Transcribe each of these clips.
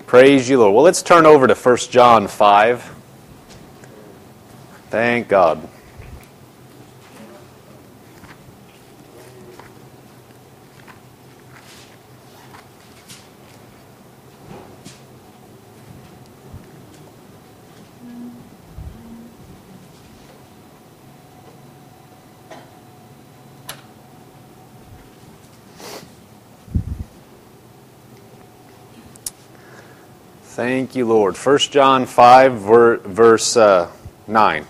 Praise you, Lord. Well, let's turn over to 1 John 5. Thank God. Thank you, Lord. 1 John 5, verse 9.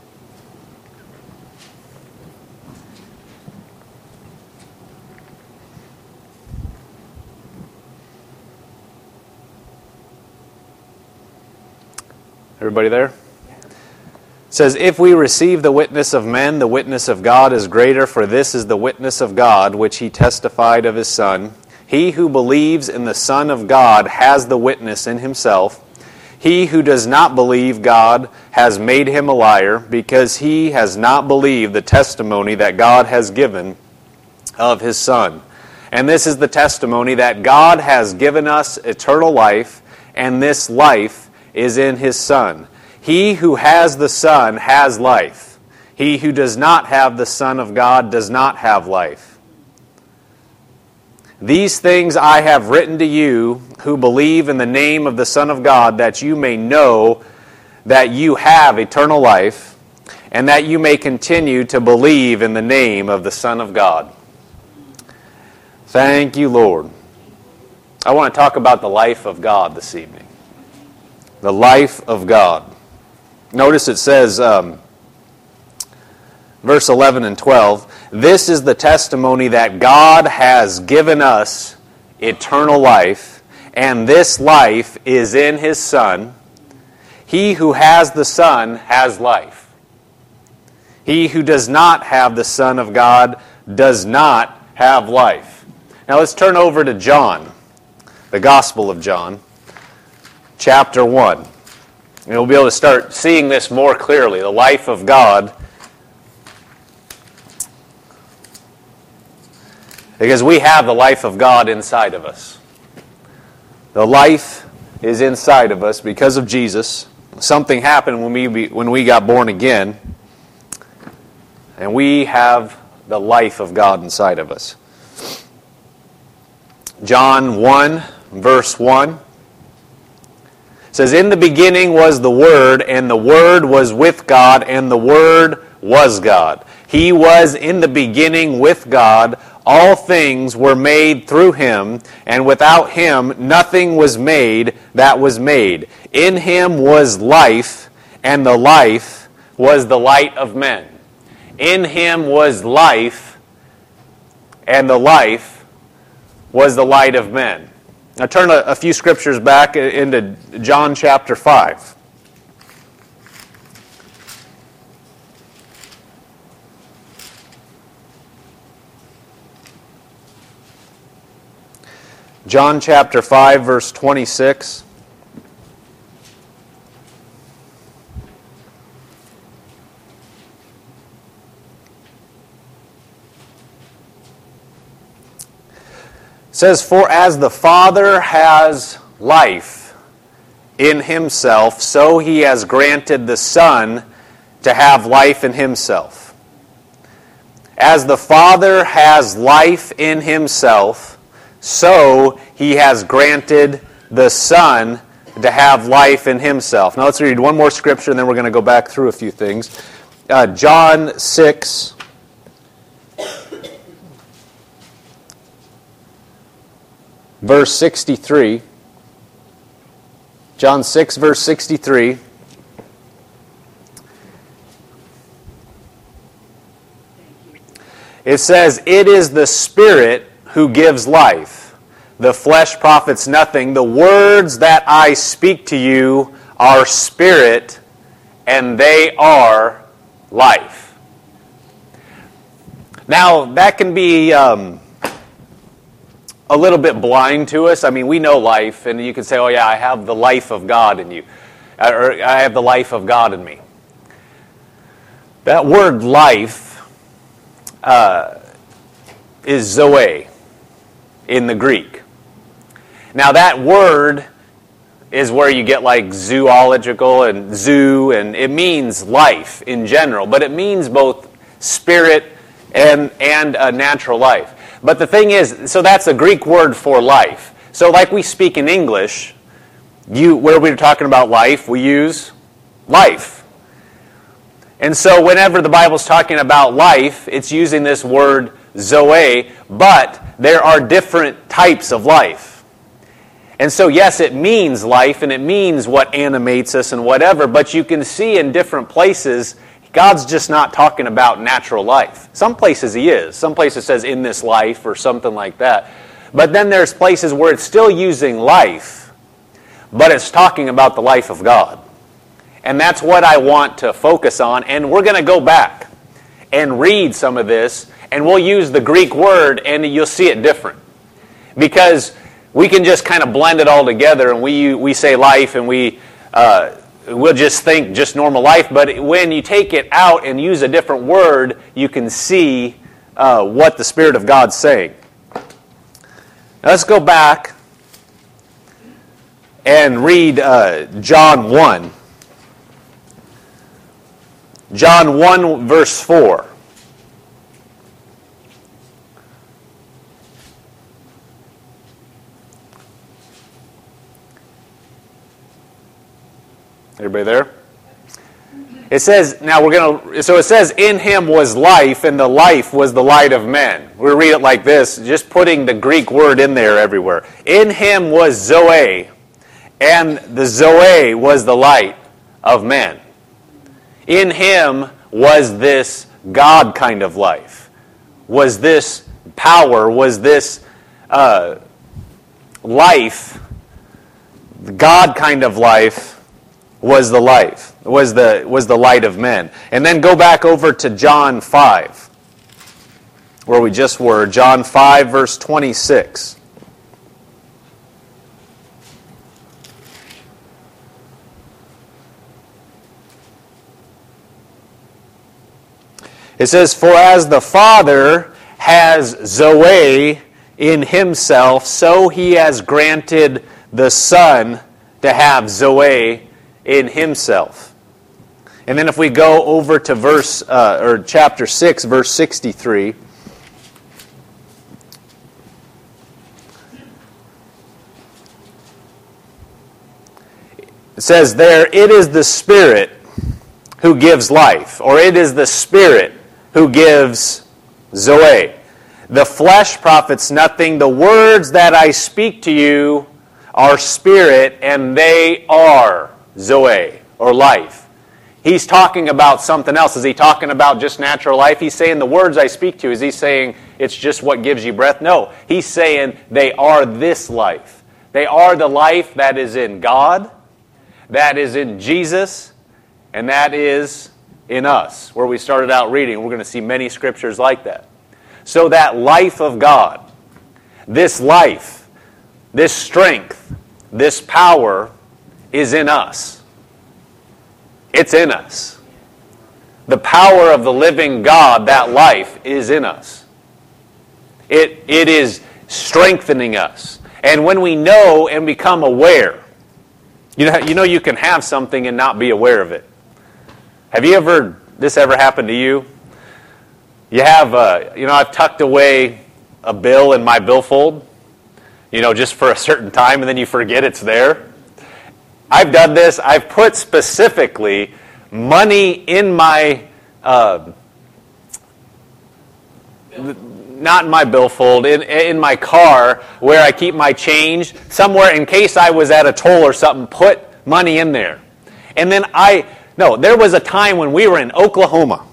Everybody there? It says, "If we receive the witness of men, the witness of God is greater, for this is the witness of God, which he testified of his Son. He who believes in the Son of God has the witness in himself. He who does not believe God has made him a liar, because he has not believed the testimony that God has given of his Son. And this is the testimony, that God has given us eternal life, and this life is in his Son. He who has the Son has life. He who does not have the Son of God does not have life. These things I have written to you who believe in the name of the Son of God, that you may know that you have eternal life, and that you may continue to believe in the name of the Son of God." Thank you, Lord. I want to talk about the life of God this evening. The life of God. Notice it says, verse 11 and 12, "This is the testimony that God has given us eternal life, and this life is in his Son. He who has the Son has life. He who does not have the Son of God does not have life." Now let's turn over to John, the Gospel of John, chapter 1. And we'll be able to start seeing this more clearly, the life of God. Because we have the life of God inside of us. The life is inside of us because of Jesus. Something happened when we got born again. And we have the life of God inside of us. John 1, verse 1. Says, "In the beginning was the Word, and the Word was with God, and the Word was God. He was in the beginning with God. All things were made through him, and without him nothing was made that was made. In him was life, and the life was the light of men." In him was life, and the life was the light of men. Now turn a few scriptures back into John chapter 5. John chapter 5, verse 26. It says, "For as the Father has life in himself, so he has granted the Son to have life in himself." As the Father has life in himself, so he has granted the Son to have life in himself. Now let's read one more scripture, and then we're going to go back through a few things. John 6, verse 63. John 6, verse 63. It says, "It is the Spirit who gives life. The flesh profits nothing. The words that I speak to you are spirit, and they are life." Now, that can be a little bit blind to us. I mean, we know life, and you can say, "Oh yeah, I have the life of God in you," or "I have the life of God in me." That word life is zoe in the Greek. Now that word is where you get like zoological and zoo, and it means life in general, but it means both spirit and natural life. But the thing is, so that's a Greek word for life. So like we speak in English, where we're talking about life, we use life. And so whenever the Bible's talking about life, it's using this word zoe, but there are different types of life. And so yes, it means life, and it means what animates us and whatever, but you can see in different places, God's just not talking about natural life. Some places He is. Some places it says in this life or something like that. But then there's places where it's still using life, but it's talking about the life of God. And that's what I want to focus on. And we're going to go back and read some of this, and we'll use the Greek word, and you'll see it different. Because we can just kind of blend it all together, and we say life, and we'll just think just normal life. But when you take it out and use a different word, you can see what the Spirit of God's saying. Now let's go back and read John 1. John 1, verse 4. Everybody there? It says, so it says, in Him was life, and the life was the light of men. We'll read it like this, just putting the Greek word in there everywhere. In Him was Zoe, and the Zoe was the light of men. In Him was this God kind of life, was this power, was this life, God kind of life was the life, was the light of men. And then go back over to John 5, where we just were, John 5, verse 26. It says, for as the Father has Zoe in Himself, so He has granted the Son to have Zoe in Himself. And then if we go over to chapter 6, verse 63. It says there, it is the Spirit who gives life, or it is the Spirit who gives Zoe. The flesh profits nothing. The words that I speak to you are spirit, and they are Zoe, or life. He's talking about something else. Is He talking about just natural life? He's saying the words I speak to you. Is He saying it's just what gives you breath? No. He's saying they are this life. They are the life that is in God, that is in Jesus, and that is in us, where we started out reading. We're going to see many scriptures like that. So that life of God, this life, this strength, this power is in us. It's in us. The power of the living God, that life, is in us. It is strengthening us. And when we know and become aware, you know you can have something and not be aware of it. Have this ever happened to you? You have, I've tucked away a bill in my billfold, just for a certain time, and then you forget it's there. I've done this. I've put specifically money in my, not in my billfold, in my car where I keep my change, somewhere in case I was at a toll or something, put money in there. And then there was a time when we were in Oklahoma.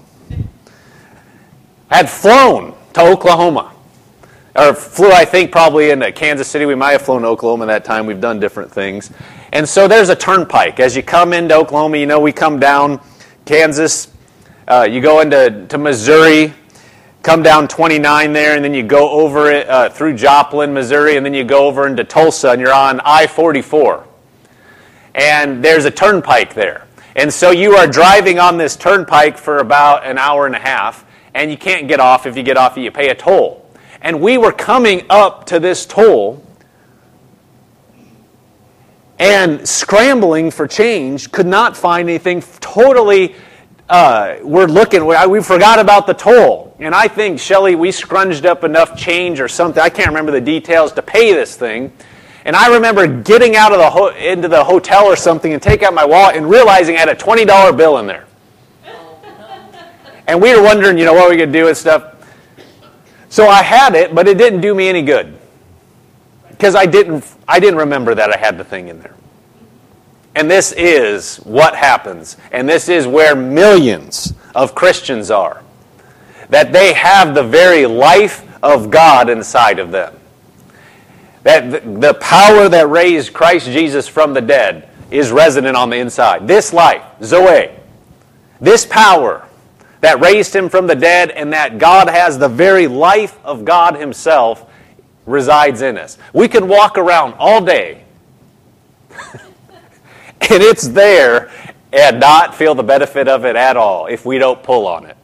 I had flown to Oklahoma. Or flew, I think, probably into Kansas City. We might have flown to Oklahoma that time. We've done different things. And so there's a turnpike. As you come into Oklahoma, we come down Kansas. You go into Missouri, come down 29 there, and then you go over it through Joplin, Missouri, and then you go over into Tulsa, and you're on I-44. And there's a turnpike there. And so you are driving on this turnpike for about an hour and a half, and you can't get off. If you get off, you pay a toll. And we were coming up to this toll, and scrambling for change, could not find anything. Totally, we forgot about the toll. And I think, Shelley, we scrunched up enough change or something, I can't remember the details, to pay this thing. And I remember getting out of into the hotel or something and taking out my wallet and realizing I had a $20 bill in there. And we were wondering, what we could do and stuff. So I had it, but it didn't do me any good. Because I didn't remember that I had the thing in there. And this is what happens. And this is where millions of Christians are. That they have the very life of God inside of them. That the power that raised Christ Jesus from the dead is resident on the inside. This life, Zoe, this power that raised him from the dead, and that God has the very life of God himself resides in us. We can walk around all day and it's there and not feel the benefit of it at all if we don't pull on it.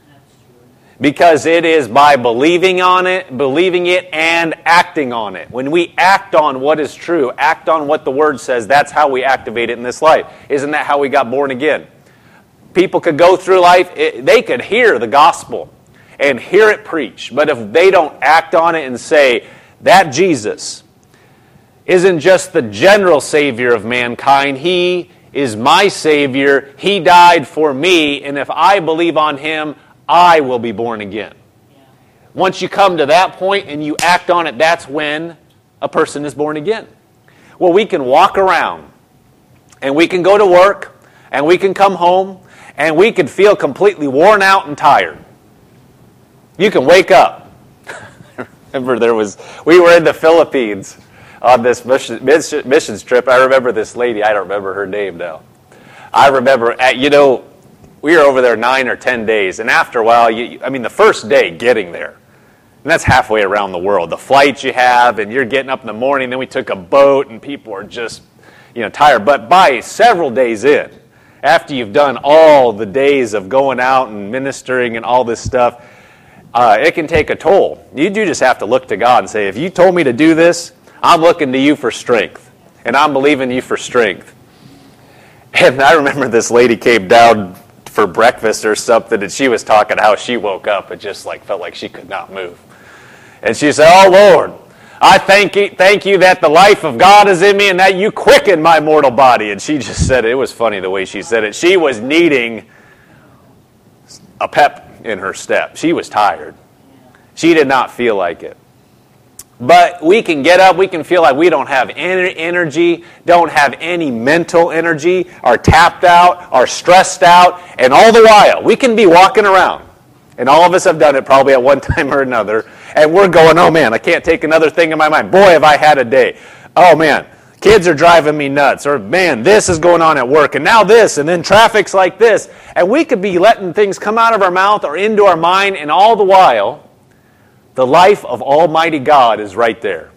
Because it is by believing it and acting on it. When we act on what is true, act on what the Word says, that's how we activate it in this life. Isn't that how we got born again? People could go through life, they could hear the gospel and hear it preached. But if they don't act on it and say, that Jesus isn't just the general Savior of mankind, He is my Savior, He died for me, and if I believe on Him, I will be born again. Yeah. Once you come to that point and you act on it, that's when a person is born again. Well, we can walk around and we can go to work and we can come home and we can feel completely worn out and tired. You can wake up. Remember, we were in the Philippines on this missions trip. I remember this lady. I don't remember her name now. I remember, we were over there 9 or 10 days, and after a while, the first day getting there, and that's halfway around the world. The flights you have, and you're getting up in the morning, then we took a boat, and people are just, tired. But by several days in, after you've done all the days of going out and ministering and all this stuff, it can take a toll. You do just have to look to God and say, if you told me to do this, I'm looking to you for strength, and I'm believing you for strength. And I remember this lady came down for breakfast or something, and she was talking how she woke up and just felt like she could not move. And she said, "Oh Lord, I thank you that the life of God is in me and that you quicken my mortal body." And she just said it was funny the way she said it. She was needing a pep in her step. She was tired. She did not feel like it. But we can get up, we can feel like we don't have any energy, don't have any mental energy, are tapped out, are stressed out, and all the while, we can be walking around. And all of us have done it probably at one time or another, and we're going, oh man, I can't take another thing in my mind. Boy, have I had a day. Oh man, kids are driving me nuts. Or man, this is going on at work, and now this, and then traffic's like this. And we could be letting things come out of our mouth or into our mind, and all the while, the life of Almighty God is right there.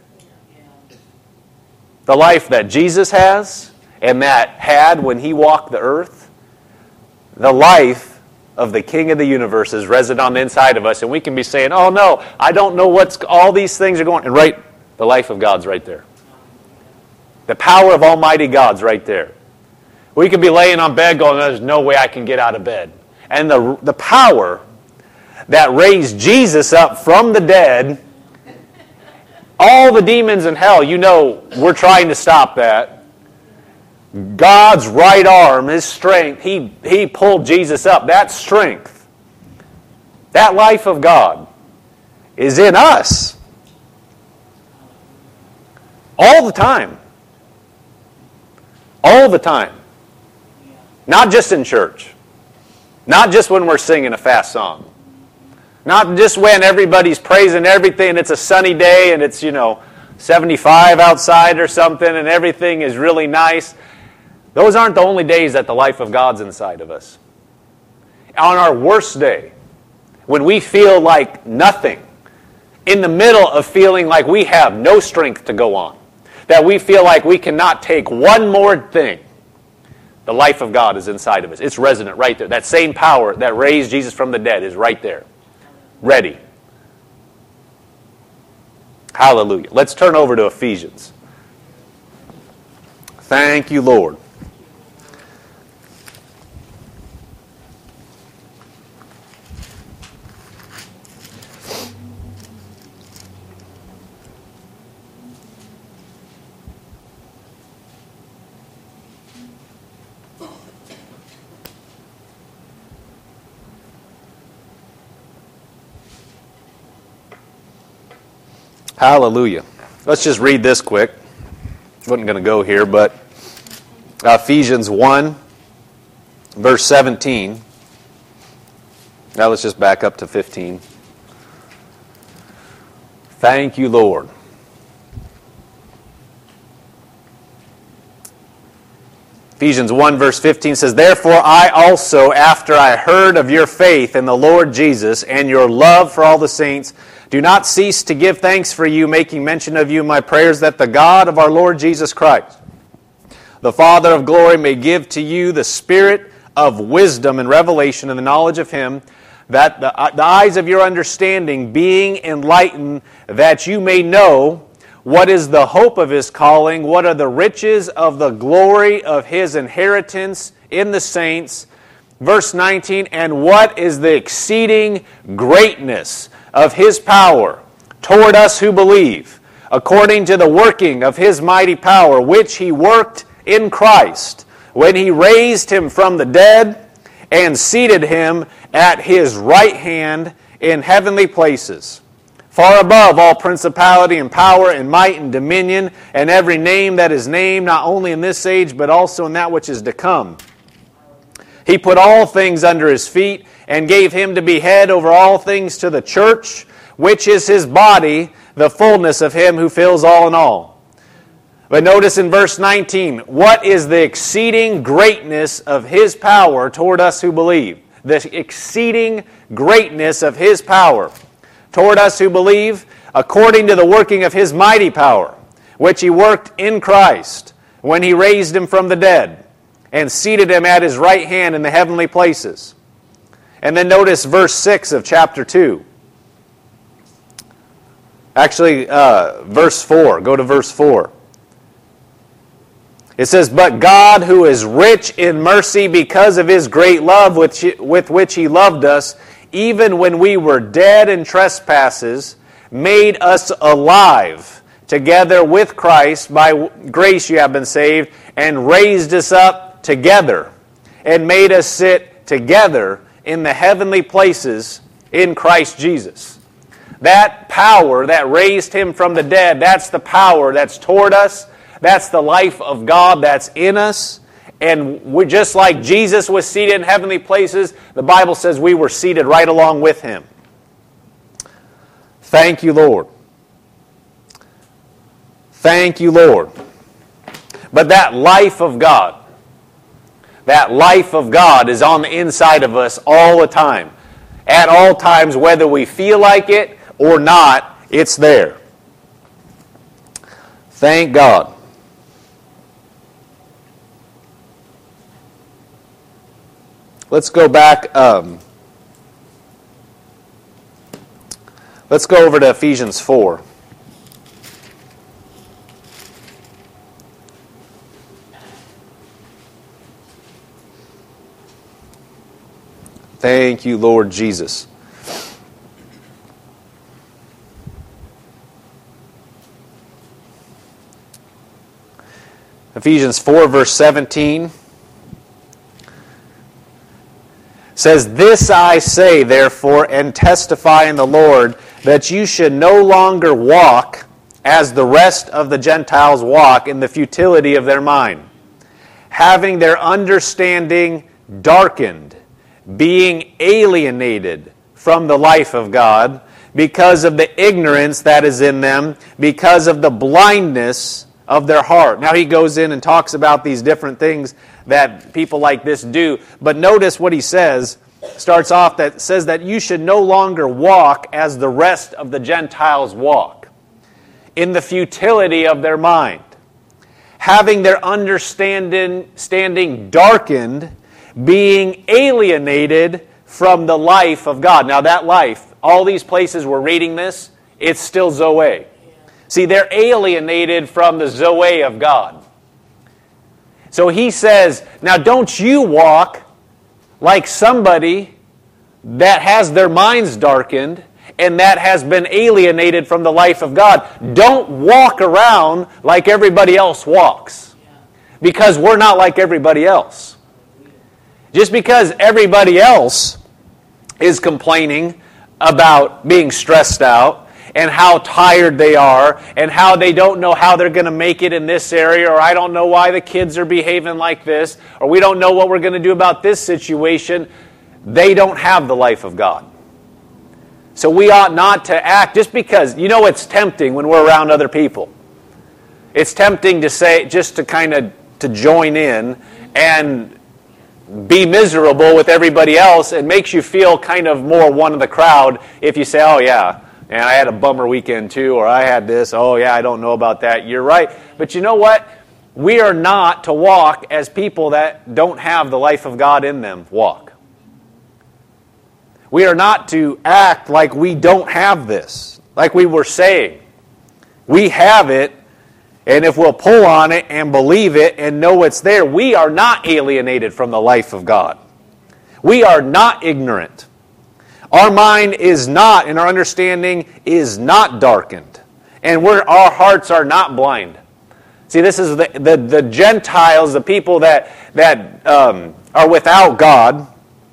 The life that Jesus has and that had when He walked the earth. The life of the King of the universe is resident on the inside of us. And we can be saying, oh no, I don't know all these things are going. And the life of God's right there. The power of Almighty God's right there. We could be laying on bed going, there's no way I can get out of bed. And the power that raised Jesus up from the dead, all the demons in hell, we're trying to stop that. God's right arm, His strength, He pulled Jesus up. That strength, that life of God is in us all the time. All the time. Not just in church. Not just when we're singing a fast song. Not just when everybody's praising everything and it's a sunny day and it's, 75 outside or something and everything is really nice. Those aren't the only days that the life of God's inside of us. On our worst day, when we feel like nothing, in the middle of feeling like we have no strength to go on, that we feel like we cannot take one more thing, the life of God is inside of us. It's resident right there. That same power that raised Jesus from the dead is right there. Ready. Hallelujah. Let's turn over to Ephesians Thank you, Lord. Hallelujah. Let's just read this quick. Wasn't going to go here, but Ephesians 1, verse 17. Now let's just back up to 15. Thank you, Lord. Ephesians 1, verse 15 says, Therefore I also, after I heard of your faith in the Lord Jesus and your love for all the saints, do not cease to give thanks for you, making mention of you in my prayers, that the God of our Lord Jesus Christ, the Father of glory, may give to you the spirit of wisdom and revelation and the knowledge of Him, that the eyes of your understanding being enlightened, that you may know what is the hope of His calling, what are the riches of the glory of His inheritance in the saints. Verse 19, and what is the exceeding greatness of His power toward us who believe, according to the working of His mighty power, which He worked in Christ, when He raised Him from the dead and seated Him at His right hand in heavenly places, far above all principality and power and might and dominion and every name that is named, not only in this age, but also in that which is to come. He put all things under His feet and gave Him to be head over all things to the church, which is His body, the fullness of Him who fills all in all. But notice in verse 19, what is the exceeding greatness of His power toward us who believe? The exceeding greatness of His power toward us who believe, according to the working of His mighty power, which He worked in Christ, when He raised Him from the dead, and seated Him at His right hand in the heavenly places. And then notice verse 6 of chapter 2. Actually, verse 4. Go to verse 4. It says, But God, who is rich in mercy because of His great love with which He loved us, even when we were dead in trespasses, made us alive together with Christ. By grace you have been saved, and raised us up together, and made us sit together in the heavenly places in Christ Jesus. That power that raised Him from the dead, that's the power that's toward us. That's the life of God that's in us. And we're just like Jesus was seated in heavenly places, the Bible says we were seated right along with Him. Thank you, Lord. Thank you, Lord. But that life of God is on the inside of us all the time. At all times, whether we feel like it or not, it's there. Thank God. Let's go back. Let's go over to Ephesians 4. Thank you, Lord Jesus. Ephesians 4, verse 17 says, This I say, therefore, and testify in the Lord, that you should no longer walk as the rest of the Gentiles walk in the futility of their mind, having their understanding darkened, being alienated from the life of God because of the ignorance that is in them, because of the blindness of their heart. Now he goes in and talks about these different things that people like this do. But notice what he says. Starts off that says that you should no longer walk as the rest of the Gentiles walk, in the futility of their mind, having their understanding darkened, being alienated from the life of God. Now that life, all these places we're reading this, it's still Zoe. See, they're alienated from the Zoe of God. So he says, now don't you walk like somebody that has their minds darkened and that has been alienated from the life of God. Don't walk around like everybody else walks. Because we're not like everybody else. Just because everybody else is complaining about being stressed out and how tired they are and how they don't know how they're going to make it in this area, or I don't know why the kids are behaving like this, or we don't know what we're going to do about this situation, they don't have the life of God. So we ought not to act just because, you know, it's tempting when we're around other people. It's tempting to say, just to kind of to join in and be miserable with everybody else. It makes you feel kind of more one of the crowd if you say, oh yeah, and I had a bummer weekend too, or I had this, oh yeah, I don't know about that. You're right. But you know what? We are not to walk as people that don't have the life of God in them walk. We are not to act like we don't have this, like we were saying. We have it, and if we'll pull on it and believe it and know it's there, we are not alienated from the life of God. We are not ignorant. Our mind is not, and our understanding is not darkened. And our hearts are not blind. See, this is the Gentiles, the people that are without God.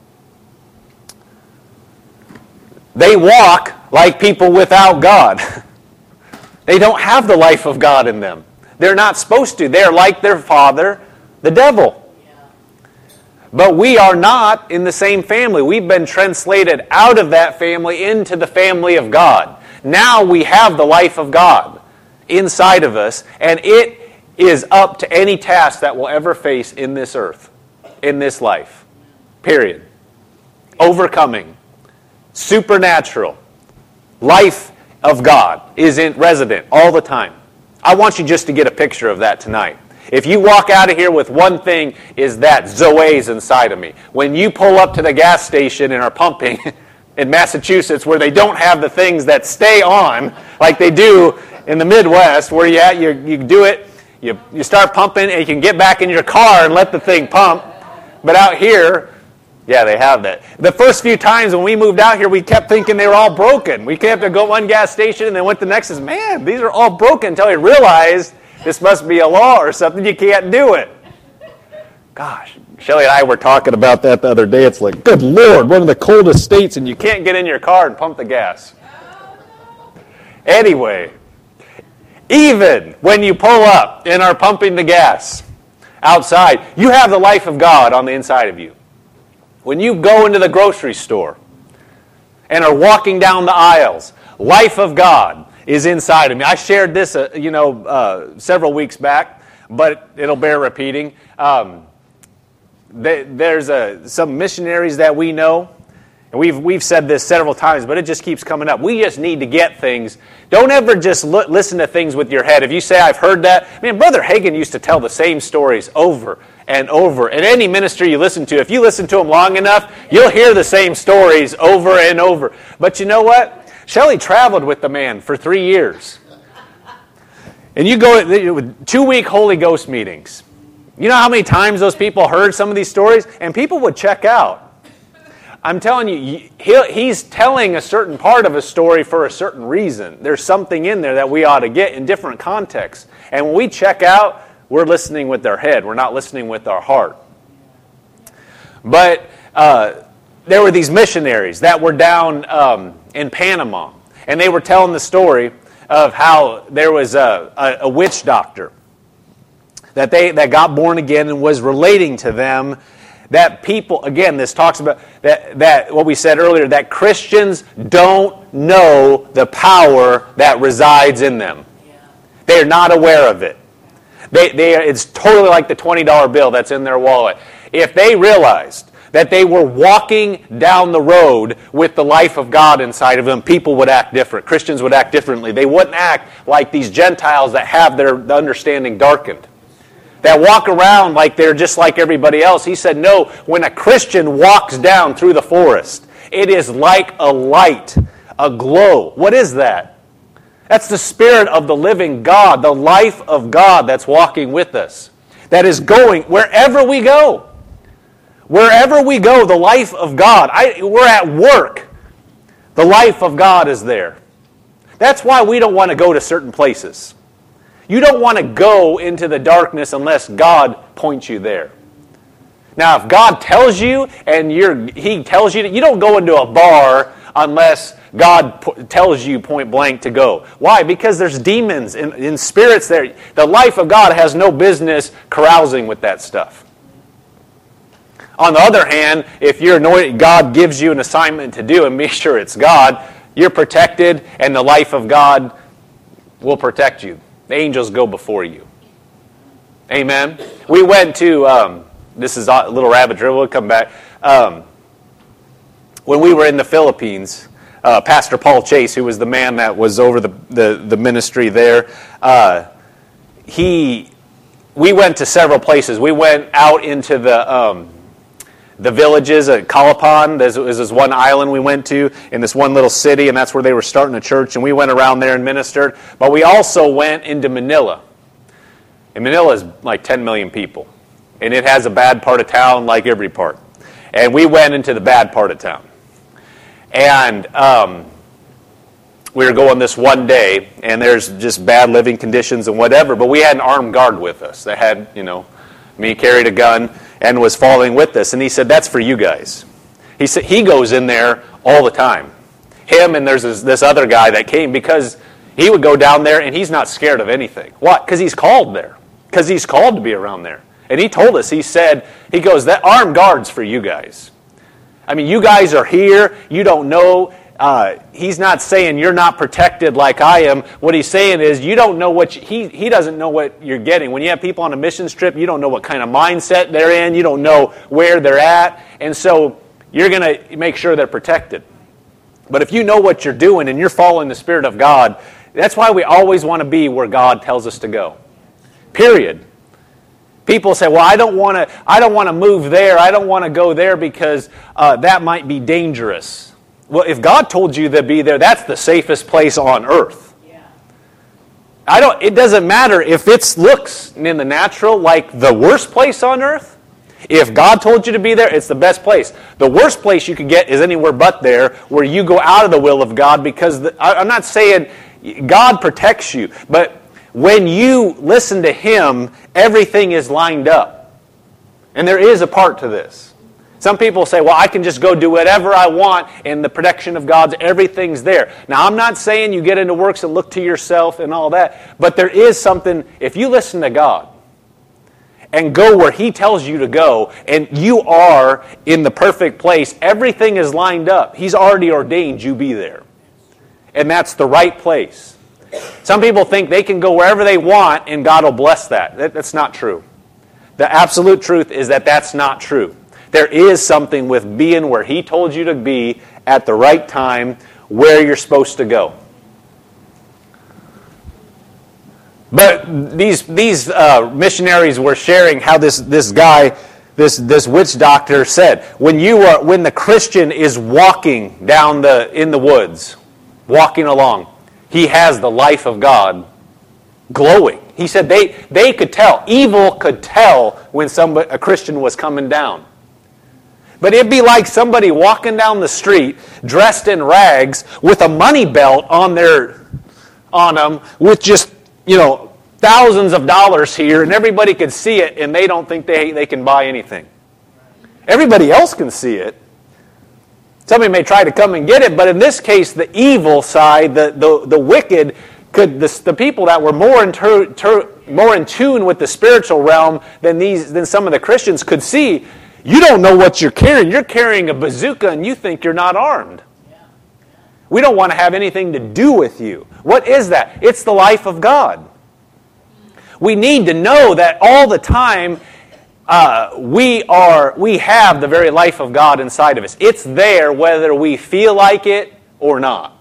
They walk like people without God. They don't have the life of God in them. They're not supposed to. They're like their father, the devil. But we are not in the same family. We've been translated out of that family into the family of God. Now we have the life of God inside of us, and it is up to any task that we'll ever face in this earth, in this life. Period. Overcoming. Supernatural. Life of God is resident all the time. I want you just to get a picture of that tonight. If you walk out of here with one thing, is that Zoe's inside of me. When you pull up to the gas station and are pumping in Massachusetts, where they don't have the things that stay on like they do in the Midwest, where you do it, you start pumping and you can get back in your car and let the thing pump. But out here, yeah, they have that. The first few times when we moved out here, we kept thinking they were all broken. We kept to go one gas station and then went to the next and said, man, these are all broken, until we realized this must be a law or something. You can't do it. Gosh, Shelley and I were talking about that the other day. It's like, good Lord, one of the coldest states, and you can't get in your car and pump the gas. Anyway, even when you pull up and are pumping the gas outside, you have the life of God on the inside of you. When you go into the grocery store and are walking down the aisles, life of God is inside of me. I shared this, several weeks back, but it'll bear repeating. There's some missionaries that we know, and we've said this several times, but it just keeps coming up. We just need to get things. Don't ever just listen to things with your head. If you say, I've heard that, man, Brother Hagin used to tell the same stories over and over. And any ministry you listen to, if you listen to them long enough, you'll hear the same stories over and over. But you know what? Shelley traveled with the man for 3 years. And you go with 2-week Holy Ghost meetings. You know how many times those people heard some of these stories? And people would check out. I'm telling you, he's telling a certain part of a story for a certain reason. There's something in there that we ought to get in different contexts. And when we check out, we're listening with our head. We're not listening with our heart. But there were these missionaries that were down in Panama. And they were telling the story of how there was a witch doctor that got born again and was relating to them that people, again, this talks about that what we said earlier, that Christians don't know the power that resides in them. Yeah. They are not aware of it. It's totally like the $20 bill that's in their wallet. If they realized that they were walking down the road with the life of God inside of them, people would act different. Christians would act differently. They wouldn't act like these Gentiles that have their understanding darkened, that walk around like they're just like everybody else. He said, no, when a Christian walks down through the forest, it is like a light, a glow. What is that? That's the Spirit of the living God, the life of God that's walking with us. that is going wherever we go. Wherever we go, the life of God. We're at work. The life of God is there. That's why we don't want to go to certain places. You don't want to go into the darkness unless God points you there. Now, if God tells you and He tells you, you don't go into a bar unless God tells you point blank to go. Why? Because there's demons in spirits there. The life of God has no business carousing with that stuff. On the other hand, if you're anointed, God gives you an assignment to do and make sure it's God, you're protected and the life of God will protect you. The angels go before you. Amen? We went to, this is a little rabbit trail, we'll come back. When we were in the Philippines, Pastor Paul Chase, who was the man that was over the ministry there, we went to several places. We went out into the villages at Calapan. There's this one island we went to in this one little city, and that's where they were starting a church, and we went around there and ministered. But we also went into Manila. And Manila is like 10 million people. And it has a bad part of town like every part. And we went into the bad part of town. And we were going this one day, and there's just bad living conditions and whatever, but we had an armed guard with us that had, me carried a gun and was following with us. And he said, that's for you guys. He said he goes in there all the time. Him and there's this other guy that came because he would go down there and he's not scared of anything. What? Because he's called there. Because he's called to be around there. And he told us, he goes, that armed guard's for you guys. I mean, you guys are here. You don't know. He's not saying you're not protected like I am. What he's saying is you don't know he doesn't know what you're getting. When you have people on a missions trip, you don't know what kind of mindset they're in. You don't know where they're at. And so you're going to make sure they're protected. But if you know what you're doing and you're following the Spirit of God, that's why we always want to be where God tells us to go. Period. People say, well, I don't want to move there. I don't want to go there because that might be dangerous. Well, if God told you to be there, that's the safest place on earth. Yeah. It doesn't matter if it looks in the natural like the worst place on earth. If God told you to be there, it's the best place. The worst place you could get is anywhere but there, where you go out of the will of God, because I'm not saying God protects you, but when you listen to Him, everything is lined up. And there is a part to this. Some people say, well, I can just go do whatever I want, and the protection of God's, everything's there. Now, I'm not saying you get into works and look to yourself and all that, but there is something, if you listen to God and go where He tells you to go, and you are in the perfect place, everything is lined up. He's already ordained you be there. And that's the right place. Some people think they can go wherever they want and God will bless that. That's not true. The absolute truth is that that's not true. There is something with being where He told you to be at the right time, where you're supposed to go. But these missionaries were sharing how this guy, this witch doctor said, when the Christian is walking down in the woods, walking along, he has the life of God glowing. He said they could tell. Evil could tell when a Christian was coming down. But it'd be like somebody walking down the street dressed in rags with a money belt on them with just, thousands of dollars here, and everybody could see it, and they don't think they can buy anything. Everybody else can see it. Somebody may try to come and get it, but in this case, the evil side, the wicked, the people that were more in tune with the spiritual realm than some of the Christians could see. You don't know what you're carrying. You're carrying a bazooka and you think you're not armed. We don't want to have anything to do with you. What is that? It's the life of God. We need to know that all the time we have the very life of God inside of us. It's there whether we feel like it or not.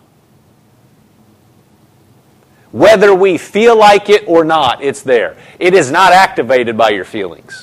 Whether we feel like it or not, it's there. It is not activated by your feelings.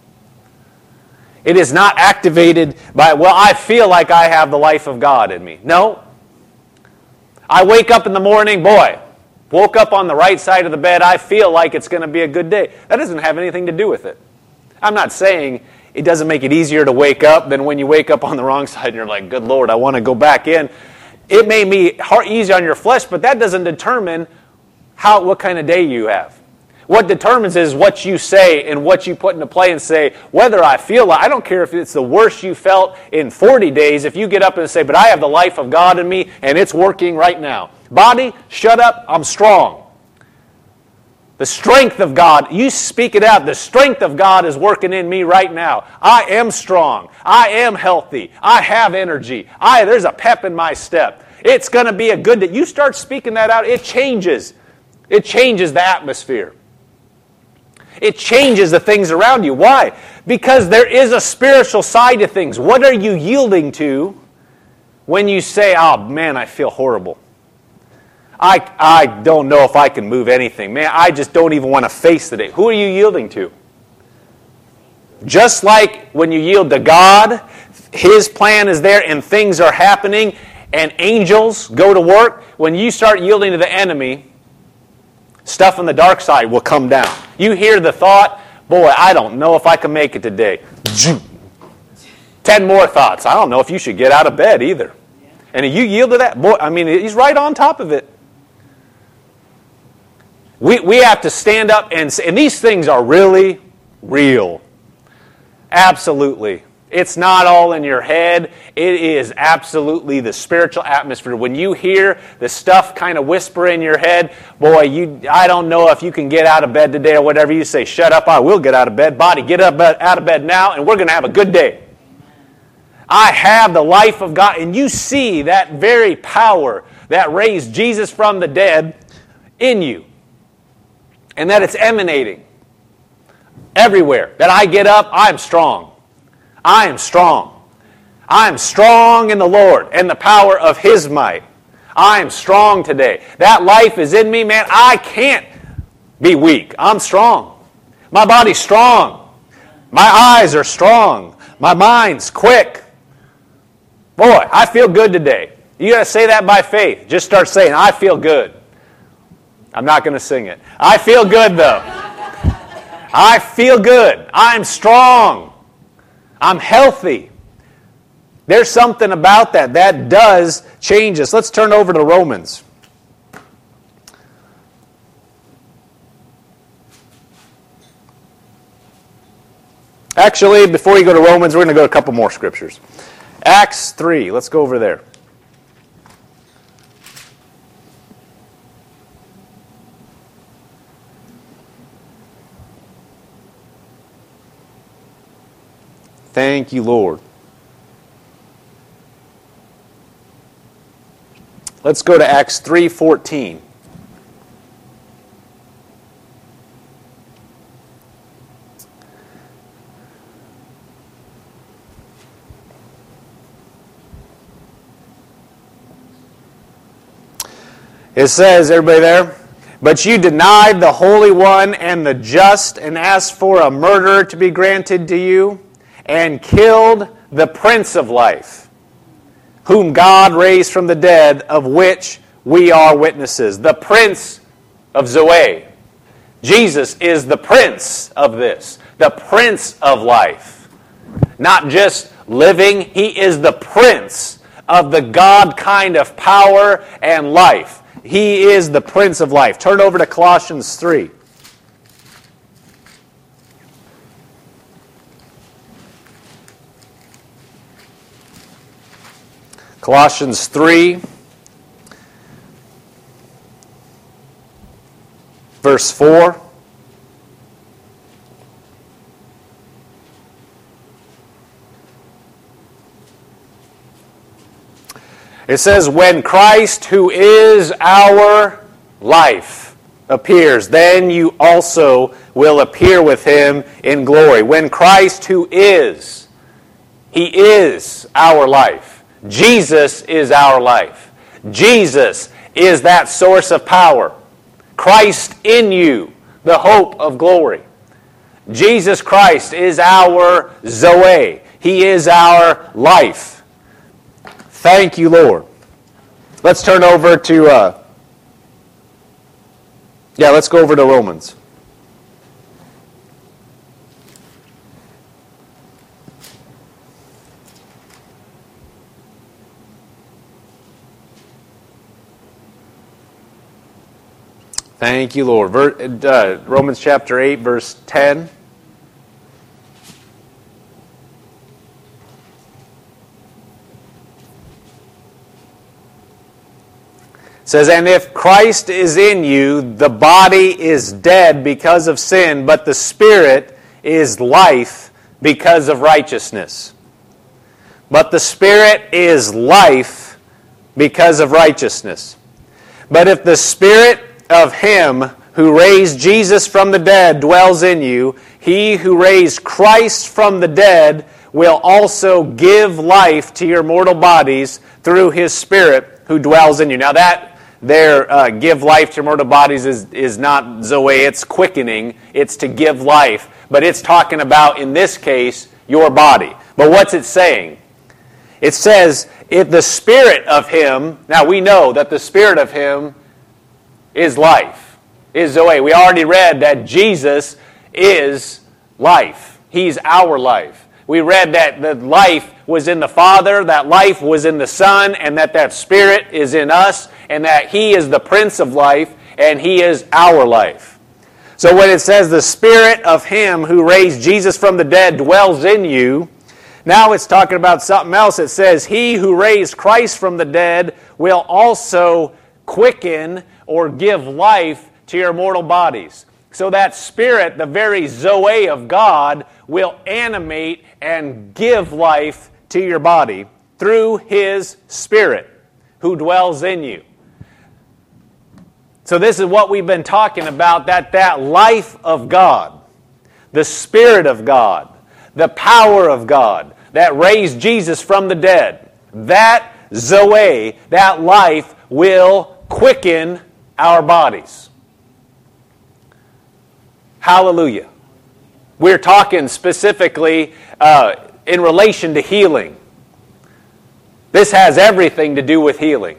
It is not activated by, well, I feel like I have the life of God in me. No. I wake up in the morning, boy, Woke up on the right side of the bed, I feel like it's going to be a good day. That doesn't have anything to do with it. I'm not saying it doesn't make it easier to wake up than when you wake up on the wrong side and you're like, good Lord, I want to go back in. It may be easy on your flesh, but that doesn't determine what kind of day you have. What determines is what you say and what you put into play and say, whether I feel like, I don't care if it's the worst you felt in 40 days, if you get up and say, but I have the life of God in me and it's working right now. Body, shut up, I'm strong. The strength of God, you speak it out, the strength of God is working in me right now. I am strong. I am healthy. I have energy. There's a pep in my step. It's going to be a good day. You start speaking that out, it changes. It changes the atmosphere. It changes the things around you. Why? Because there is a spiritual side to things. What are you yielding to when you say, oh man, I feel horrible? I don't know if I can move anything. Man, I just don't even want to face the day. Who are you yielding to? Just like when you yield to God, His plan is there and things are happening and angels go to work. When you start yielding to the enemy, stuff on the dark side will come down. You hear the thought, boy, I don't know if I can make it today. 10 more thoughts. I don't know if you should get out of bed either. And if you yield to that, boy, I mean, he's right on top of it. We have to stand up and these things are really real. Absolutely. It's not all in your head. It is absolutely the spiritual atmosphere. When you hear the stuff kind of whisper in your head, boy, I don't know if you can get out of bed today or whatever. You say, shut up, I will get out of bed. Body, get up out of bed now and we're going to have a good day. I have the life of God. And you see that very power that raised Jesus from the dead in you. And that it's emanating everywhere. That I get up, I'm strong. I am strong. I am strong in the Lord and the power of His might. I am strong today. That life is in me, man. I can't be weak. I'm strong. My body's strong. My eyes are strong. My mind's quick. Boy, I feel good today. You got to say that by faith. Just start saying, I feel good. I'm not going to sing it. I feel good, though. I feel good. I'm strong. I'm healthy. There's something about that. That does change us. Let's turn over to Romans. Actually, before you go to Romans, we're going to go to a couple more scriptures. Acts 3. Let's go over there. Thank you, Lord. Let's go to Acts 3:14. It says, everybody there? But you denied the Holy One and the just, and asked for a murderer to be granted to you, and killed the Prince of Life, whom God raised from the dead, of which we are witnesses. The Prince of Zoe. Jesus is the Prince of this. The Prince of Life. Not just living, He is the Prince of the God kind of power and life. He is the Prince of Life. Turn over to Colossians 3. Colossians 3, verse 4. It says, when Christ, who is our life, appears, then you also will appear with Him in glory. When Christ, who is, He is our life. Jesus is our life. Jesus is that source of power. Christ in you, the hope of glory. Jesus Christ is our Zoe. He is our life. Thank you, Lord. Let's turn over to Yeah, let's go over to Romans. Thank you, Lord. Romans chapter 8, verse 10. It says, and if Christ is in you, the body is dead because of sin, but the Spirit is life because of righteousness. But the Spirit is life because of righteousness. But if the Spirit of Him who raised Jesus from the dead dwells in you, He who raised Christ from the dead will also give life to your mortal bodies through His Spirit who dwells in you. Now that there, give life to your mortal bodies is not Zoe, it's quickening, it's to give life. But it's talking about, in this case, your body. But what's it saying? It says, if the Spirit of Him, now we know that the Spirit of Him is life, is Zoe. We already read that Jesus is life. He's our life. We read that the life was in the Father, that life was in the Son, and that Spirit is in us, and that He is the Prince of life, and He is our life. So when it says the Spirit of Him who raised Jesus from the dead dwells in you, now it's talking about something else. It says, He who raised Christ from the dead will also quicken or give life to your mortal bodies. So that Spirit, the very Zoe of God, will animate and give life to your body through His Spirit who dwells in you. So this is what we've been talking about, that life of God, the Spirit of God, the power of God that raised Jesus from the dead, that Zoe, that life will quicken our bodies. Hallelujah. We're talking specifically in relation to healing. This has everything to do with healing.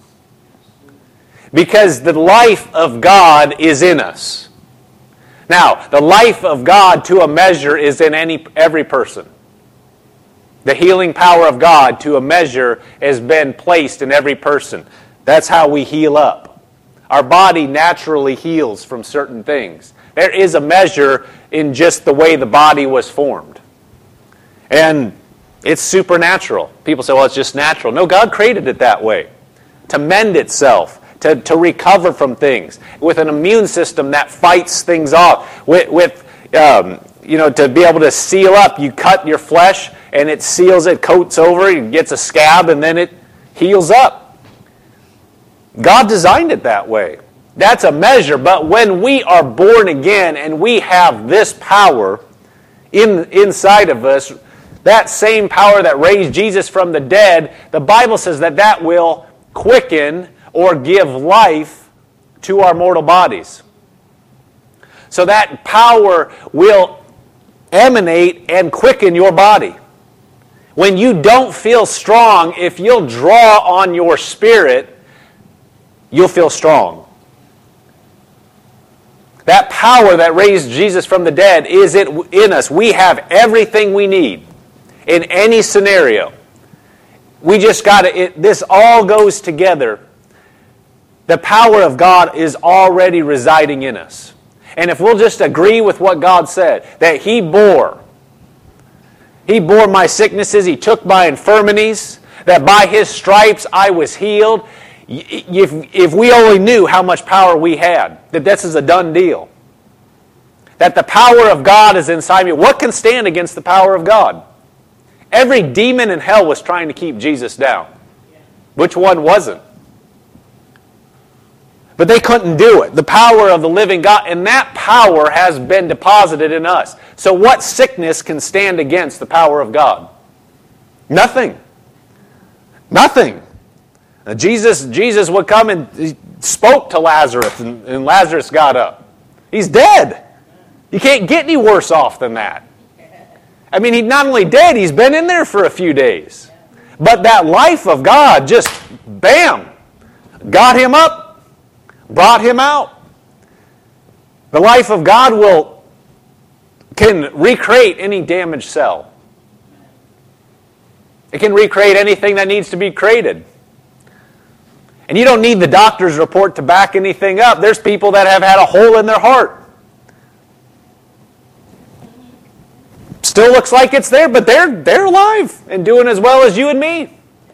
Because the life of God is in us. Now, the life of God to a measure is in every person. The healing power of God to a measure has been placed in every person. That's how we heal up. Our body naturally heals from certain things. There is a measure in just the way the body was formed. And it's supernatural. People say, well, it's just natural. No, God created it that way. To mend itself. To recover from things. With an immune system that fights things off. To be able to seal up. You cut your flesh and it seals it, coats over, it gets a scab, and then it heals up. God designed it that way. That's a measure, but when we are born again and we have this power inside of us, that same power that raised Jesus from the dead, the Bible says that will quicken or give life to our mortal bodies. So that power will emanate and quicken your body. When you don't feel strong, if you'll draw on your spirit, you'll feel strong. That power that raised Jesus from the dead is in us. We have everything we need in any scenario. We just got to, this all goes together. The power of God is already residing in us. And if we'll just agree with what God said, that He bore my sicknesses, He took my infirmities, that by His stripes I was healed. If we only knew how much power we had, that this is a done deal. That the power of God is inside me. What can stand against the power of God? Every demon in hell was trying to keep Jesus down. Which one wasn't? But they couldn't do it. The power of the living God, and that power has been deposited in us. So what sickness can stand against the power of God? Nothing. Nothing. Now Jesus would come and he spoke to Lazarus, and Lazarus got up. He's dead. You can't get any worse off than that. I mean, he's not only dead, he's been in there for a few days. But that life of God just, bam, got him up, brought him out. The life of God can recreate any damaged cell. It can recreate anything that needs to be created. And you don't need the doctor's report to back anything up. There's people that have had a hole in their heart. Still looks like it's there, but they're alive and doing as well as you and me.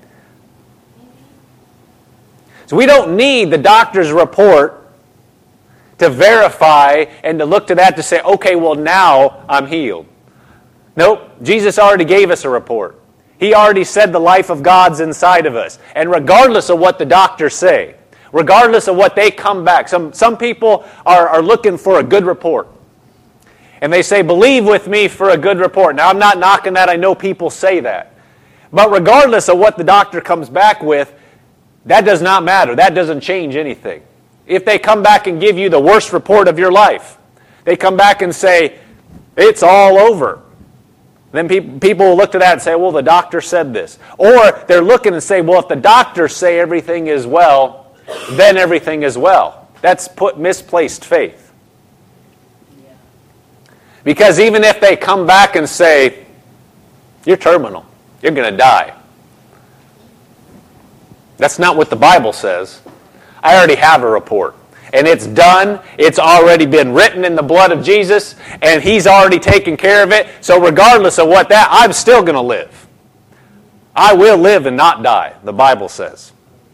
So we don't need the doctor's report to verify and to look to that to say, okay, well now I'm healed. Nope, Jesus already gave us a report. He already said the life of God's inside of us. And regardless of what the doctors say, regardless of what they come back, some people are looking for a good report. And they say, believe with me for a good report. Now, I'm not knocking that. I know people say that. But regardless of what the doctor comes back with, that does not matter. That doesn't change anything. If they come back and give you the worst report of your life, they come back and say, it's all over. Then people will look to that and say, well, the doctor said this. Or they're looking and say, well, if the doctors say everything is well, then everything is well. That's misplaced faith. Because even if they come back and say, you're terminal, you're going to die. That's not what the Bible says. I already have a report. And it's done. It's already been written in the blood of Jesus. And He's already taken care of it. So regardless of what that, I'm still going to live. I will live and not die, the Bible says.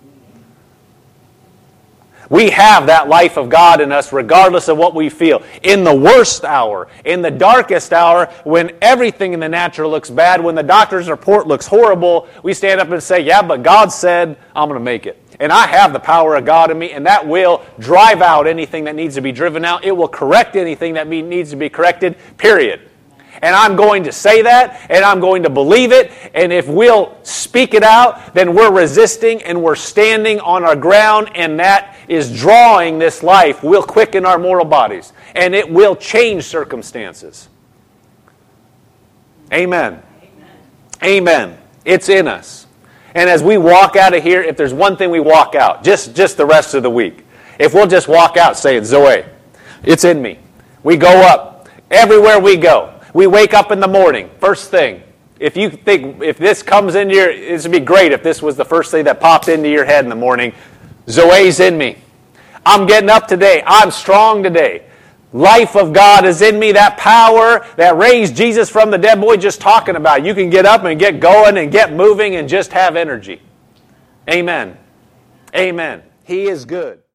We have that life of God in us regardless of what we feel. In the worst hour, in the darkest hour, when everything in the natural looks bad, when the doctor's report looks horrible, we stand up and say, yeah, but God said I'm going to make it. And I have the power of God in me, and that will drive out anything that needs to be driven out. It will correct anything that needs to be corrected, period. And I'm going to say that, and I'm going to believe it, and if we'll speak it out, then we're resisting and we're standing on our ground, and that is drawing this life. Will quicken our mortal bodies, and it will change circumstances. Amen. Amen. It's in us. And as we walk out of here, if there's one thing we walk out, just the rest of the week, if we'll just walk out saying, Zoe, it's in me. We go up everywhere we go. We wake up in the morning, first thing. If you think, if this comes into your, it would be great if this was the first thing that popped into your head in the morning. Zoe's in me. I'm getting up today. I'm strong today. Life of God is in me. That power that raised Jesus from the dead, boy, just talking about. You can get up and get going and get moving and just have energy. Amen. Amen. He is good.